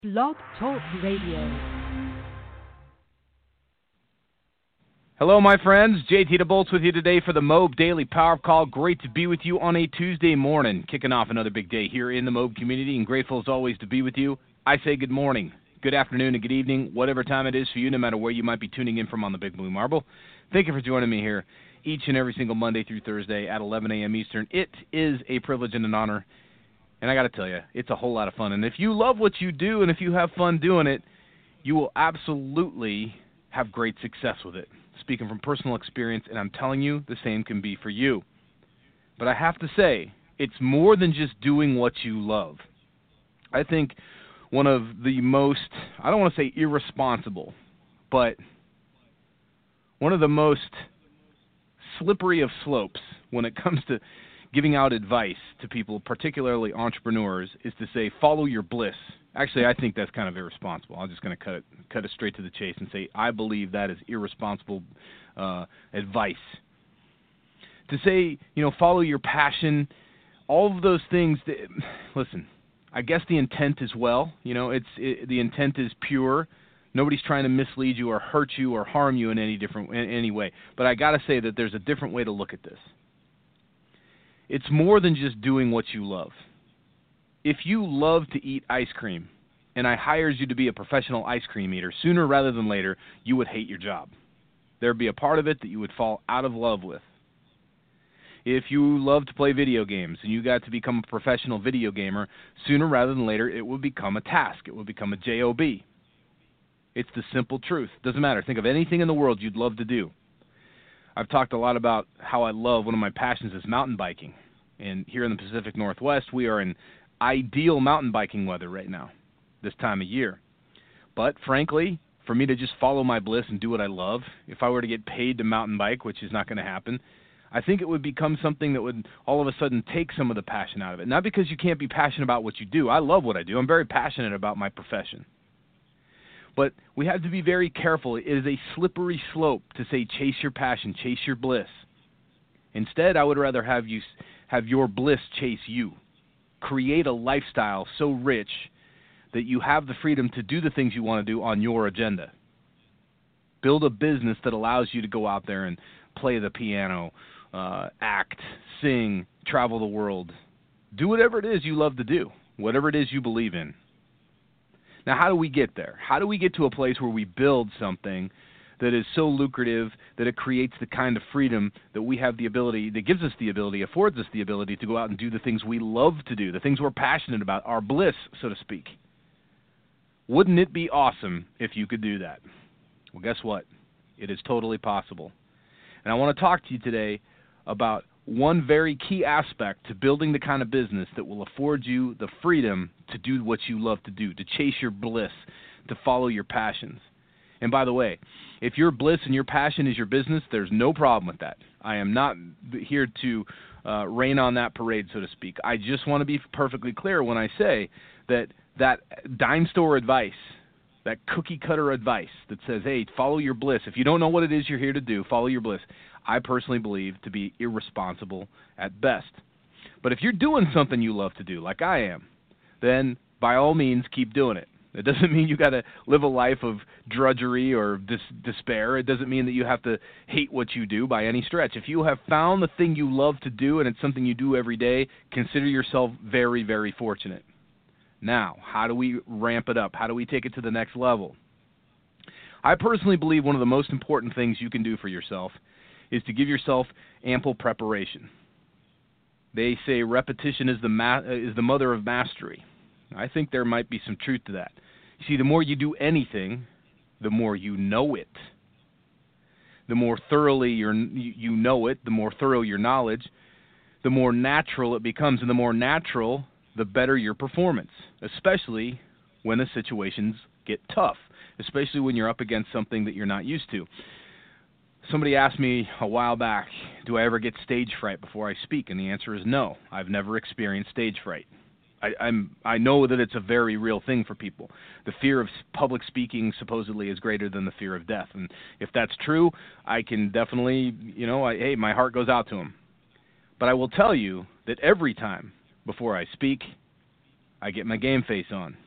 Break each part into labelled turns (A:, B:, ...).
A: Blog Talk Radio.
B: Hello, my friends. JT DeBoltz with you today for the Mobe Daily Power Call. Great to be with you on a Tuesday morning, kicking off another big day here in the Mobe community, and grateful as always to be with you. I say good morning, good afternoon, and good evening, whatever time it is for you, no matter where you might be tuning in from on the Big Blue Marble. Thank you for joining me here each and every single Monday through Thursday at 11 a.m. Eastern. It is a privilege and an honor, and I got to tell you, it's a whole lot of fun. And if you love what you do and if you have fun doing it, you will absolutely have great success with it. Speaking from personal experience, and I'm telling you, the same can be for you. But I have to say, it's more than just doing what you love. I think one of the most, I don't want to say irresponsible, but one of the most slippery of slopes when it comes to giving out advice to people, particularly entrepreneurs, is to say, follow your bliss. Actually, I think that's kind of irresponsible. I'm just going to cut it straight to the chase and say I believe that is irresponsible advice. To say, follow your passion, all of those things. Listen, I guess the intent as well. The intent is pure. Nobody's trying to mislead you or hurt you or harm you in any way. But I got to say that there's a different way to look at this. It's more than just doing what you love. If you love to eat ice cream and I hired you to be a professional ice cream eater, sooner rather than later, you would hate your job. There would be a part of it that you would fall out of love with. If you love to play video games and you got to become a professional video gamer, sooner rather than later, it would become a task. It would become a job. It's the simple truth. Doesn't matter. Think of anything in the world you'd love to do. I've talked a lot about how I love, one of my passions is mountain biking. And here in the Pacific Northwest, we are in ideal mountain biking weather right now, this time of year. But frankly, for me to just follow my bliss and do what I love, if I were to get paid to mountain bike, which is not going to happen, I think it would become something that would all of a sudden take some of the passion out of it. Not because you can't be passionate about what you do. I love what I do. I'm very passionate about my profession. But we have to be very careful. It is a slippery slope to say chase your passion, chase your bliss. Instead, I would rather have you have your bliss chase you. Create a lifestyle so rich that you have the freedom to do the things you want to do on your agenda. Build a business that allows you to go out there and play the piano, act, sing, travel the world. Do whatever it is you love to do, whatever it is you believe in. Now, how do we get there? How do we get to a place where we build something that is so lucrative that it creates the kind of freedom that we have the ability, that gives us the ability, affords us the ability to go out and do the things we love to do, the things we're passionate about, our bliss, so to speak? Wouldn't it be awesome if you could do that? Well, guess what? It is totally possible. And I want to talk to you today about one very key aspect to building the kind of business that will afford you the freedom to do what you love to do, to chase your bliss, to follow your passions. And by the way, if your bliss and your passion is your business, there's no problem with that. I am not here to rain on that parade, so to speak. I just want to be perfectly clear when I say that dime store advice, that cookie cutter advice that says, hey, follow your bliss. If you don't know what it is you're here to do, follow your bliss. I personally believe to be irresponsible at best. But if you're doing something you love to do, like I am, then by all means keep doing it. It doesn't mean you got to live a life of drudgery or despair. It doesn't mean that you have to hate what you do by any stretch. If you have found the thing you love to do and it's something you do every day, consider yourself very, very fortunate. Now, how do we ramp it up? How do we take it to the next level? I personally believe one of the most important things you can do for yourself is to give yourself ample preparation. They say repetition is the mother of mastery. I think there might be some truth to that. You see, the more you do anything, the more you know it. The more thoroughly you know it, the more thorough your knowledge, the more natural it becomes. And the more natural, the better your performance, especially when the situations get tough, especially when you're up against something that you're not used to. Somebody asked me a while back, do I ever get stage fright before I speak? And the answer is no. I've never experienced stage fright. I know that it's a very real thing for people. The fear of public speaking supposedly is greater than the fear of death. And if that's true, I can definitely, hey, my heart goes out to them. But I will tell you that every time before I speak, I get my game face on.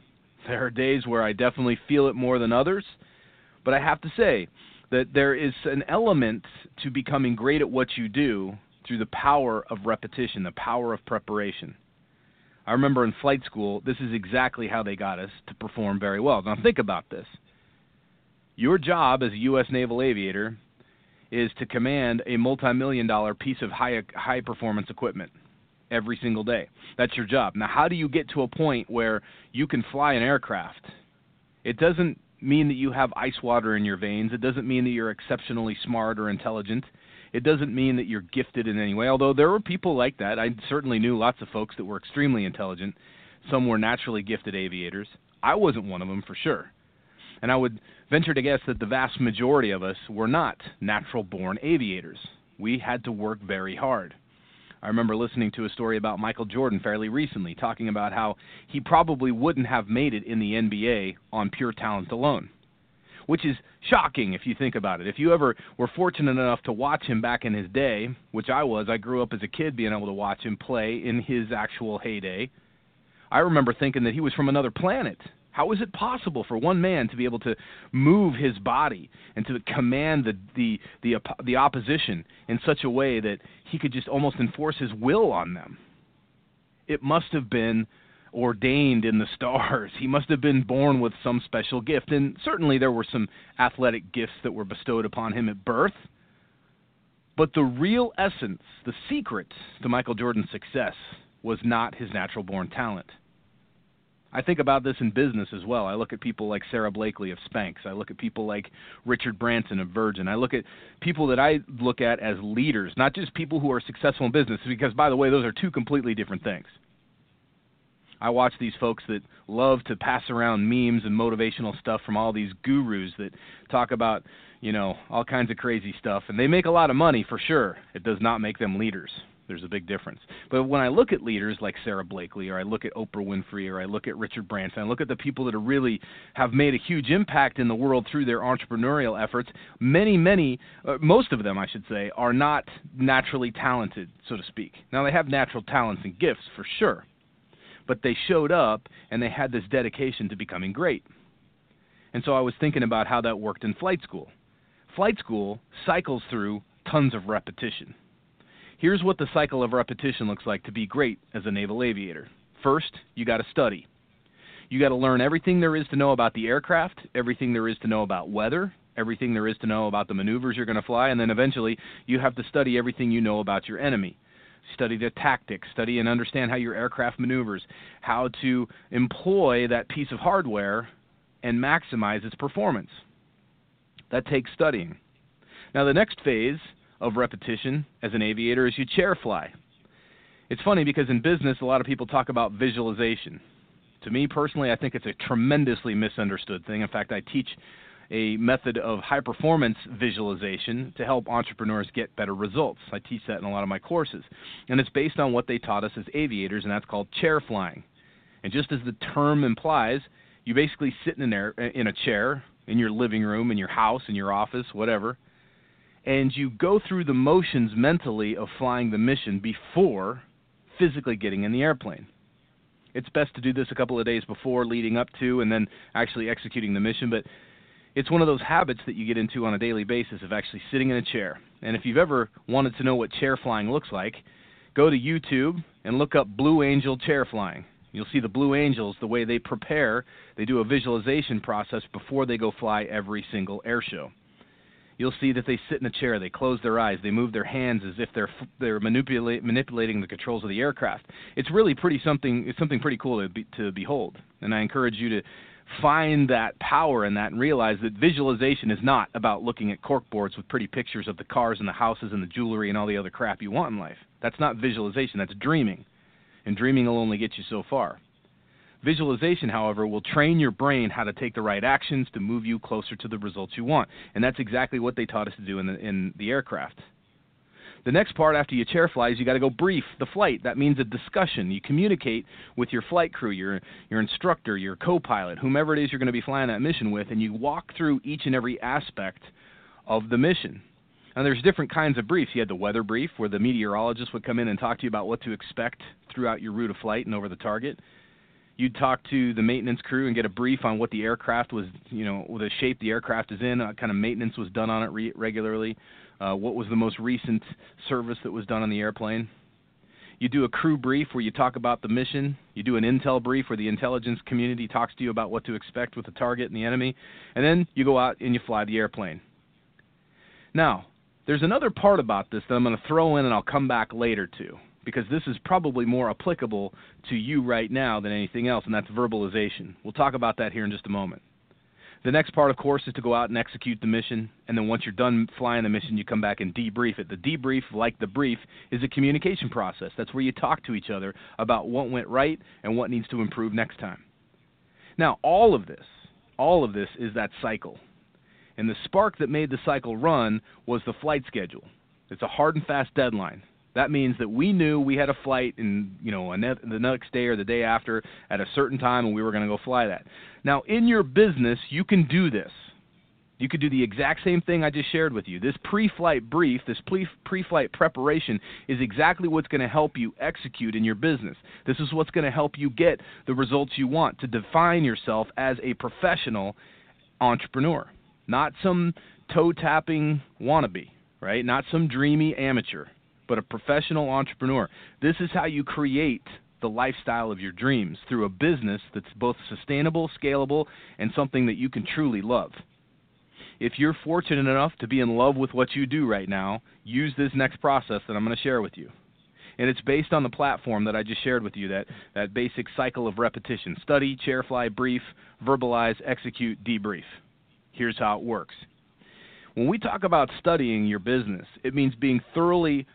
B: There are days where I definitely feel it more than others, but I have to say that there is an element to becoming great at what you do through the power of repetition, the power of preparation. I remember in flight school, this is exactly how they got us to perform very well. Now think about this. Your job as a U.S. naval aviator is to command a multi-million-dollar piece of high-performance equipment every single day. That's your job. Now, how do you get to a point where you can fly an aircraft? It doesn't mean that you have ice water in your veins. It doesn't mean that you're exceptionally smart or intelligent. It doesn't mean that you're gifted in any way, although there were people like that. I certainly knew lots of folks that were extremely intelligent. Some were naturally gifted aviators. I wasn't one of them for sure. And I would venture to guess that the vast majority of us were not natural-born aviators. We had to work very hard. I remember listening to a story about Michael Jordan fairly recently, talking about how he probably wouldn't have made it in the NBA on pure talent alone, which is shocking if you think about it. If you ever were fortunate enough to watch him back in his day, which I was, I grew up as a kid being able to watch him play in his actual heyday, I remember thinking that he was from another planet. How is it possible for one man to be able to move his body and to command the opposition in such a way that he could just almost enforce his will on them? It must have been ordained in the stars. He must have been born with some special gift, and certainly there were some athletic gifts that were bestowed upon him at birth. But the real essence, the secret to Michael Jordan's success was not his natural-born talent. I think about this in business as well. I look at people like Sarah Blakely of Spanx. I look at people like Richard Branson of Virgin. I look at people that I look at as leaders, not just people who are successful in business, because, by the way, those are two completely different things. I watch these folks that love to pass around memes and motivational stuff from all these gurus that talk about, all kinds of crazy stuff, and they make a lot of money for sure. It does not make them leaders. There's a big difference. But when I look at leaders like Sarah Blakely, or I look at Oprah Winfrey, or I look at Richard Branson, I look at the people that really have made a huge impact in the world through their entrepreneurial efforts, most of them, I should say, are not naturally talented, so to speak. Now, they have natural talents and gifts, for sure. But they showed up, and they had this dedication to becoming great. And so I was thinking about how that worked in flight school. Flight school cycles through tons of repetition. Here's what the cycle of repetition looks like to be great as a naval aviator. First, you got to study. You got to learn everything there is to know about the aircraft, everything there is to know about weather, everything there is to know about the maneuvers you're going to fly, and then eventually you have to study everything you know about your enemy. Study the tactics, study and understand how your aircraft maneuvers, how to employ that piece of hardware and maximize its performance. That takes studying. Now, the next phase of repetition as an aviator is you chair fly. It's funny because in business, a lot of people talk about visualization. To me personally, I think it's a tremendously misunderstood thing. In fact, I teach a method of high-performance visualization to help entrepreneurs get better results. I teach that in a lot of my courses. And it's based on what they taught us as aviators, and that's called chair flying. And just as the term implies, you basically sit in a chair in your living room, in your house, in your office, whatever, and you go through the motions mentally of flying the mission before physically getting in the airplane. It's best to do this a couple of days before, leading up to, and then actually executing the mission, but it's one of those habits that you get into on a daily basis of actually sitting in a chair. And if you've ever wanted to know what chair flying looks like, go to YouTube and look up Blue Angel chair flying. You'll see the Blue Angels, the way they prepare, they do a visualization process before they go fly every single air show. You'll see that they sit in a chair, they close their eyes, they move their hands as if they're manipulating the controls of the aircraft. It's really something pretty cool to behold. And I encourage you to find that power in that and realize that visualization is not about looking at corkboards with pretty pictures of the cars and the houses and the jewelry and all the other crap you want in life. That's not visualization, that's dreaming. And dreaming will only get you so far. Visualization, however, will train your brain how to take the right actions to move you closer to the results you want. And that's exactly what they taught us to do in the aircraft. The next part after you chair fly is you got to go brief the flight. That means a discussion. You communicate with your flight crew, your instructor, your co-pilot, whomever it is you're going to be flying that mission with, and you walk through each and every aspect of the mission. And there's different kinds of briefs. You had the weather brief, where the meteorologist would come in and talk to you about what to expect throughout your route of flight and over the target. You'd talk to the maintenance crew and get a brief on what the aircraft was, the shape the aircraft is in, what kind of maintenance was done on it regularly, what was the most recent service that was done on the airplane. You do a crew brief where you talk about the mission. You do an intel brief where the intelligence community talks to you about what to expect with the target and the enemy. And then you go out and you fly the airplane. Now, there's another part about this that I'm going to throw in and I'll come back later to, because this is probably more applicable to you right now than anything else, and that's verbalization. We'll talk about that here in just a moment. The next part, of course, is to go out and execute the mission, and then once you're done flying the mission, you come back and debrief it. The debrief, like the brief, is a communication process. That's where you talk to each other about what went right and what needs to improve next time. Now, all of this is that cycle. And the spark that made the cycle run was the flight schedule. It's a hard and fast deadline. That means that we knew we had a flight in, the next day or the day after at a certain time, and we were going to go fly that. Now, in your business, you can do this. You could do the exact same thing I just shared with you. This pre-flight brief, this pre-flight preparation is exactly what's going to help you execute in your business. This is what's going to help you get the results you want, to define yourself as a professional entrepreneur, not some toe-tapping wannabe, right? Not some dreamy amateur, but a professional entrepreneur. This is how you create the lifestyle of your dreams, through a business that's both sustainable, scalable, and something that you can truly love. If you're fortunate enough to be in love with what you do right now, use this next process that I'm going to share with you. And it's based on the platform that I just shared with you, that basic cycle of repetition: study, chair fly, brief, verbalize, execute, debrief. Here's how it works. When we talk about studying your business, it means being thoroughly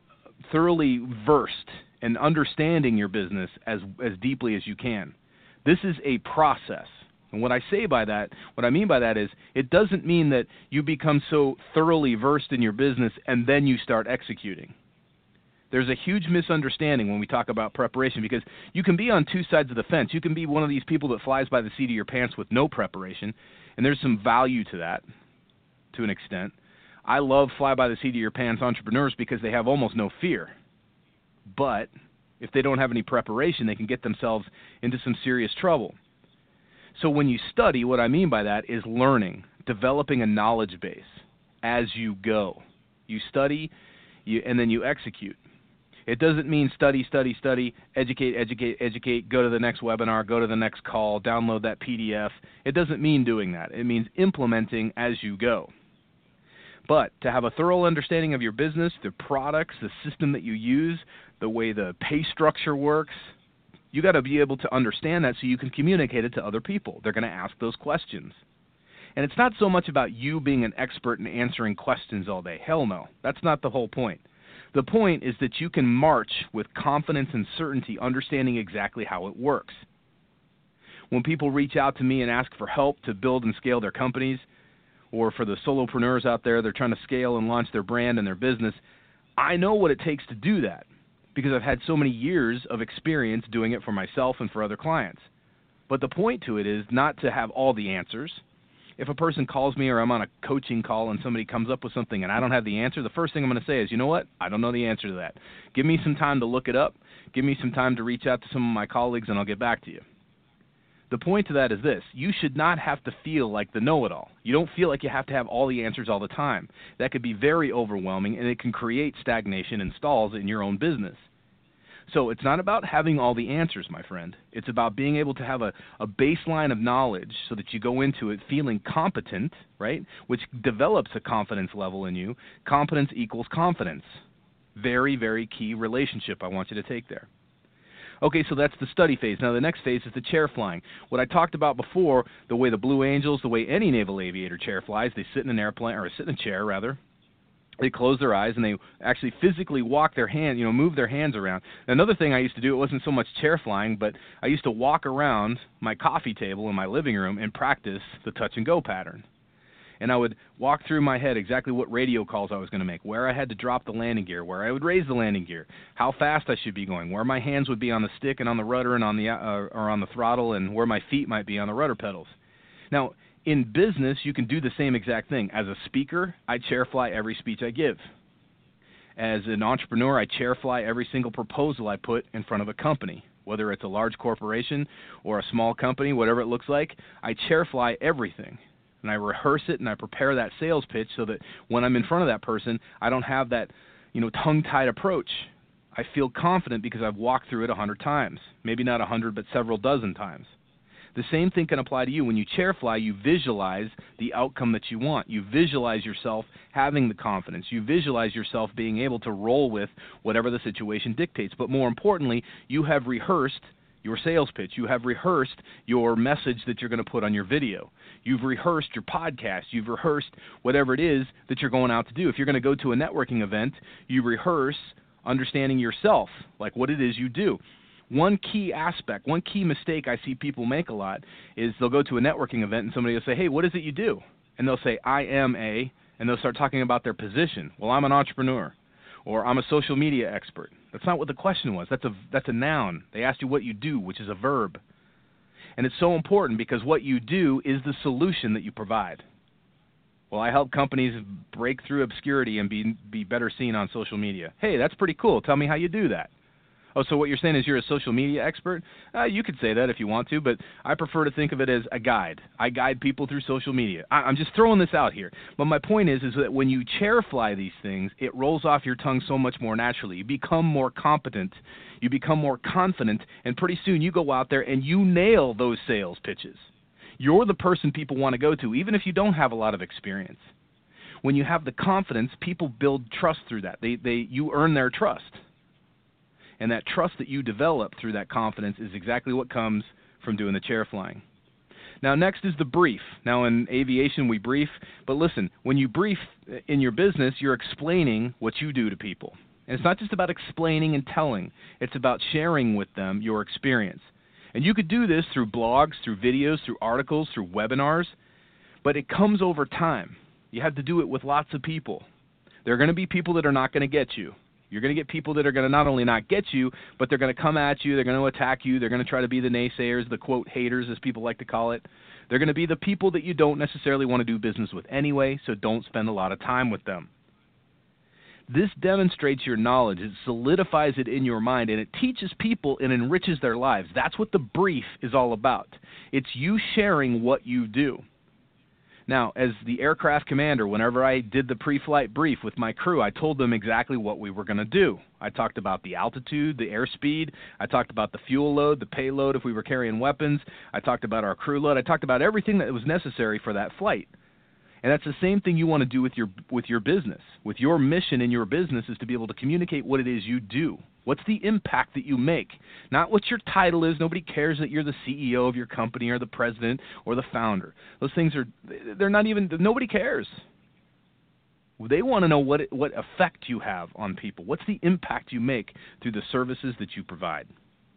B: versed and understanding your business as deeply as you can. This is a process. And what I mean by that is, it doesn't mean that you become so thoroughly versed in your business and then you start executing. There's a huge misunderstanding when we talk about preparation, because you can be on two sides of the fence. You can be one of these people that flies by the seat of your pants with no preparation, and there's some value to that to an extent. I love fly-by-the-seat-of-your-pants entrepreneurs because they have almost no fear. But if they don't have any preparation, they can get themselves into some serious trouble. So when you study, what I mean by that is learning, developing a knowledge base as you go. You study, and then you execute. It doesn't mean study, educate, go to the next webinar, go to the next call, download that PDF. It doesn't mean doing that. It means implementing as you go. But to have a thorough understanding of your business, the products, the system that you use, the way the pay structure works, you got to be able to understand that so you can communicate it to other people. They're going to ask those questions. And it's not so much about you being an expert in answering questions all day. Hell no. That's not the whole point. The point is that you can march with confidence and certainty, understanding exactly how it works. When people reach out to me and ask for help to build and scale their companies, or for the solopreneurs out there, they're trying to scale and launch their brand and their business, I know what it takes to do that, because I've had so many years of experience doing it for myself and for other clients. But the point to it is not to have all the answers. If a person calls me or I'm on a coaching call and somebody comes up with something and I don't have the answer, the first thing I'm going to say is, you know what? I don't know the answer to that. Give me some time to look it up. Give me some time to reach out to some of my colleagues, and I'll get back to you. The point to that is this: you should not have to feel like the know-it-all. You don't feel like you have to have all the answers all the time. That could be very overwhelming, and it can create stagnation and stalls in your own business. So it's not about having all the answers, my friend. It's about being able to have a baseline of knowledge so that you go into it feeling competent, right, which develops a confidence level in you. Competence equals confidence. Very, very key relationship I want you to take there. Okay, so that's the study phase. Now the next phase is the chair flying. What I talked about before, the way the Blue Angels, the way any naval aviator chair flies, they sit in an airplane, or sit in a chair rather. They close their eyes and they actually physically walk their hand, move their hands around. Another thing I used to do, it wasn't so much chair flying, but I used to walk around my coffee table in my living room and practice the touch and go pattern. And I would walk through my head exactly what radio calls I was going to make, where I had to drop the landing gear, where I would raise the landing gear, how fast I should be going, where my hands would be on the stick and on the rudder and on the or on the throttle, and where my feet might be on the rudder pedals. Now, in business, you can do the same exact thing. As a speaker, I chair fly every speech I give. As an entrepreneur, I chair fly every single proposal I put in front of a company. whether it's a large corporation or a small company, whatever it looks like. I chair fly everything, and I rehearse it, and I prepare that sales pitch so that when I'm in front of that person, I don't have that, tongue-tied approach. I feel confident because I've walked through it 100 times, maybe not 100, but several dozen times. The same thing can apply to you. When you chair fly, you visualize the outcome that you want. You visualize yourself having the confidence. You visualize yourself being able to roll with whatever the situation dictates. But more importantly, you have rehearsed your sales pitch. You have rehearsed your message that you're going to put on your video. You've rehearsed your podcast. You've rehearsed whatever it is that you're going out to do. If you're going to go to a networking event, you rehearse understanding yourself, like what it is you do. One key aspect, one key mistake I see people make a lot is they'll go to a networking event and somebody will say, hey, what is it you do? And they'll say, I am a, and they'll start talking about their position. Well, I'm an entrepreneur, or I'm a social media expert. That's not what the question was. That's a noun. They asked you what you do, which is a verb. And it's so important because what you do is the solution that you provide. Well, I help companies break through obscurity and be better seen on social media. Hey, that's pretty cool. Tell me how you do that. Oh, so what you're saying is you're a social media expert? You could say that if you want to, but I prefer to think of it as a guide. I guide people through social media. I'm just throwing this out here. But my point is that when you chair fly these things, it rolls off your tongue so much more naturally. You become more competent. You become more confident, and pretty soon you go out there and you nail those sales pitches. You're the person people want to go to, even if you don't have a lot of experience. When you have the confidence, people build trust through that. You earn their trust. And that trust that you develop through that confidence is exactly what comes from doing the chair flying. Now, next is the brief. Now, in aviation, we brief. But listen, when you brief in your business, you're explaining what you do to people. And it's not just about explaining and telling. It's about sharing with them your experience. And you could do this through blogs, through videos, through articles, through webinars. But it comes over time. You have to do it with lots of people. There are going to be people that are not going to get you. You're going to get people that are going to not only not get you, but they're going to come at you, they're going to attack you, they're going to try to be the naysayers, the, quote, haters, as people like to call it. They're going to be the people that you don't necessarily want to do business with anyway, so don't spend a lot of time with them. This demonstrates your knowledge. It solidifies it in your mind, and it teaches people and enriches their lives. That's what the brief is all about. It's you sharing what you do. Now, as the aircraft commander, whenever I did the pre-flight brief with my crew, I told them exactly what we were going to do. I talked about the altitude, the airspeed. I talked about the fuel load, the payload if we were carrying weapons. I talked about our crew load. I talked about everything that was necessary for that flight. And that's the same thing you want to do with your business. With your mission in your business is to be able to communicate what it is you do. What's the impact that you make? Not what your title is. Nobody cares that you're the CEO of your company or the president or the founder. Those things they're not even, nobody cares. They want to know what effect you have on people. What's the impact you make through the services that you provide?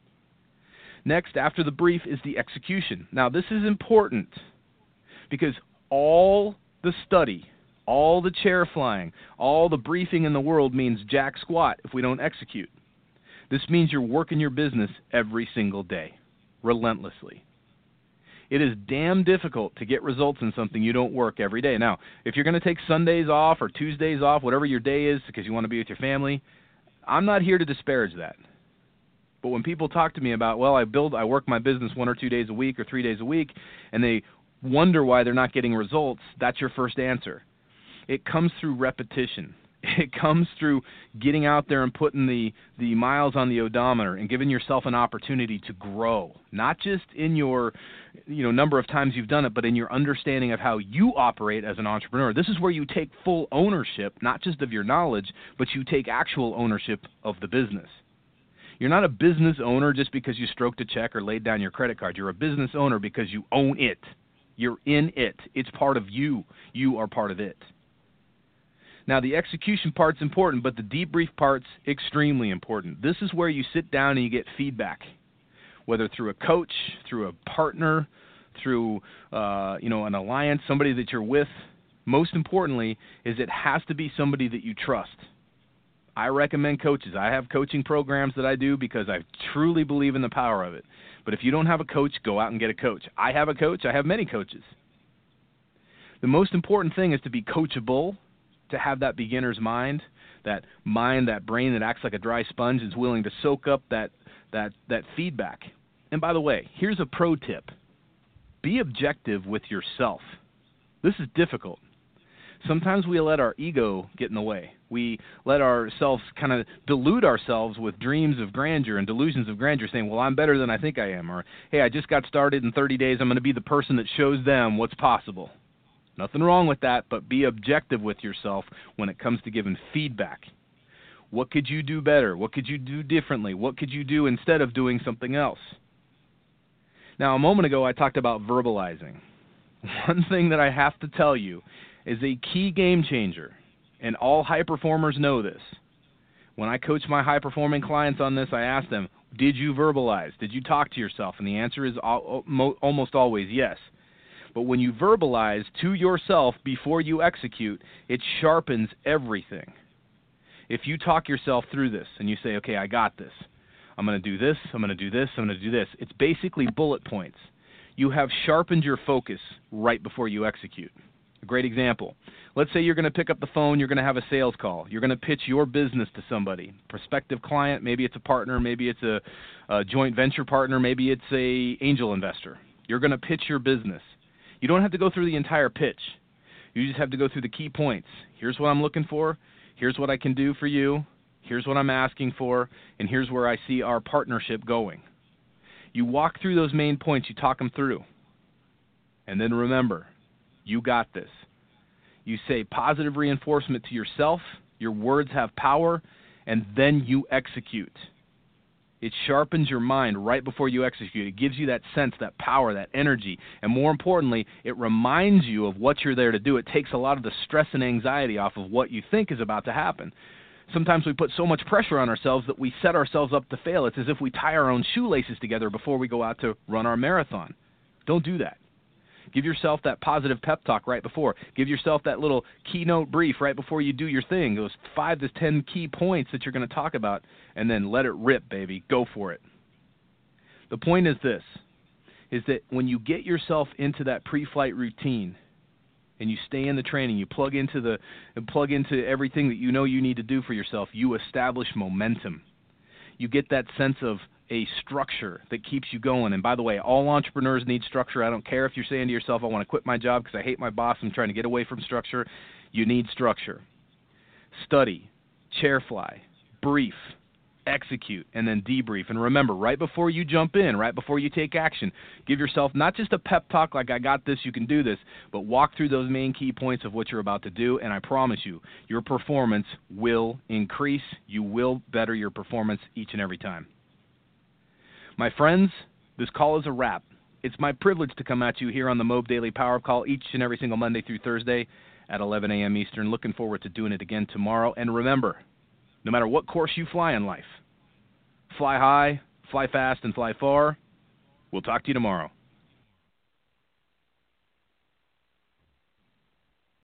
B: Next, after the brief, is the execution. Now, this is important because all the study, all the chair flying, all the briefing in the world means jack squat if we don't execute. This means you're working your business every single day, relentlessly. It is damn difficult to get results in something you don't work every day. Now, if you're going to take Sundays off or Tuesdays off, whatever your day is because you want to be with your family, I'm not here to disparage that. But when people talk to me about, well, I work my business 1 or 2 days a week or 3 days a week, and they wonder why they're not getting results, that's your first answer. It comes through repetition. It comes through getting out there and putting the miles on the odometer and giving yourself an opportunity to grow, not just in your number of times you've done it, but in your understanding of how you operate as an entrepreneur. This is where you take full ownership, not just of your knowledge, but you take actual ownership of the business. You're not a business owner just because you stroked a check or laid down your credit card. You're a business owner because you own it. You're in it. It's part of you. You are part of it. Now, the execution part's important, but the debrief part's extremely important. This is where you sit down and you get feedback, whether through a coach, through a partner, through an alliance, somebody that you're with. Most importantly is it has to be somebody that you trust. I recommend coaches. I have coaching programs that I do because I truly believe in the power of it. But if you don't have a coach, go out and get a coach. I have a coach. I have many coaches. The most important thing is to be coachable, to have that beginner's mind, that brain that acts like a dry sponge, is willing to soak up that that feedback. And by the way, here's a pro tip. Be objective with yourself. This is difficult. Sometimes we let our ego get in the way. We let ourselves kind of delude ourselves with dreams of grandeur and delusions of grandeur, saying, well, I'm better than I think I am. Or, hey, I just got started in 30 days. I'm going to be the person that shows them what's possible. Nothing wrong with that, but be objective with yourself when it comes to giving feedback. What could you do better? What could you do differently? What could you do instead of doing something else? Now, a moment ago, I talked about verbalizing. One thing that I have to tell you is a key game changer, and all high performers know this. When I coach my high-performing clients on this, I ask them, did you verbalize? Did you talk to yourself? And the answer is almost always yes. But when you verbalize to yourself before you execute, it sharpens everything. If you talk yourself through this and you say, okay, I got this. I'm going to do this, I'm going to do this, I'm going to do this. It's basically bullet points. You have sharpened your focus right before you execute. A great example. Let's say you're going to pick up the phone, you're going to have a sales call. You're going to pitch your business to somebody, prospective client, maybe it's a partner, maybe it's a joint venture partner, maybe it's a angel investor. You're going to pitch your business. You don't have to go through the entire pitch. You just have to go through the key points. Here's what I'm looking for. Here's what I can do for you. Here's what I'm asking for. And here's where I see our partnership going. You walk through those main points. You talk them through. And then remember, you got this. You say positive reinforcement to yourself. Your words have power. And then you execute. It sharpens your mind right before you execute. It gives you that sense, that power, that energy. And more importantly, it reminds you of what you're there to do. It takes a lot of the stress and anxiety off of what you think is about to happen. Sometimes we put so much pressure on ourselves that we set ourselves up to fail. It's as if we tie our own shoelaces together before we go out to run our marathon. Don't do that. Give yourself that positive pep talk right before. Give yourself that little keynote brief right before you do your thing, those 5 to 10 key points that you're going to talk about, and then let it rip, baby. Go for it. The point is this, is that when you get yourself into that pre-flight routine and you stay in the training, you plug into everything that you know you need to do for yourself, you establish momentum. You get that sense of a structure that keeps you going. And by the way, all entrepreneurs need structure. I don't care if you're saying to yourself, I want to quit my job because I hate my boss, I'm trying to get away from structure. You need structure. Study, chair fly, brief, execute, and then debrief. And remember, right before you jump in, right before you take action, give yourself not just a pep talk like I got this, you can do this, but walk through those main key points of what you're about to do, and I promise you, your performance will increase. You will better your performance each and every time. My friends, this call is a wrap. It's my privilege to come at you here on the Mobe Daily Power Call each and every single Monday through Thursday at 11 a.m. Eastern. Looking forward to doing it again tomorrow. And remember, no matter what course you fly in life, fly high, fly fast, and fly far. We'll talk to you tomorrow.